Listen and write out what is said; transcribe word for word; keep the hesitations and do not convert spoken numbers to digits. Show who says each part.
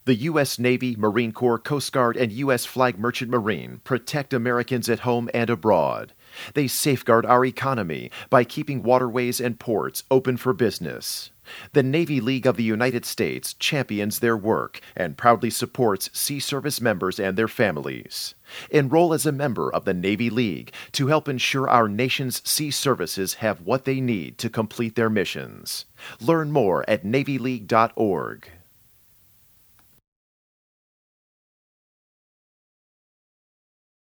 Speaker 1: The U S. Navy, Marine Corps, Coast Guard, and U S. Flag Merchant Marine protect Americans at home and abroad. They safeguard our economy by keeping waterways and ports open for business. The Navy League of the United States champions their work and proudly supports sea service members and their families. Enroll as a member of the Navy League to help ensure our nation's sea services have what they need to complete their missions. Learn more at Navy League dot org.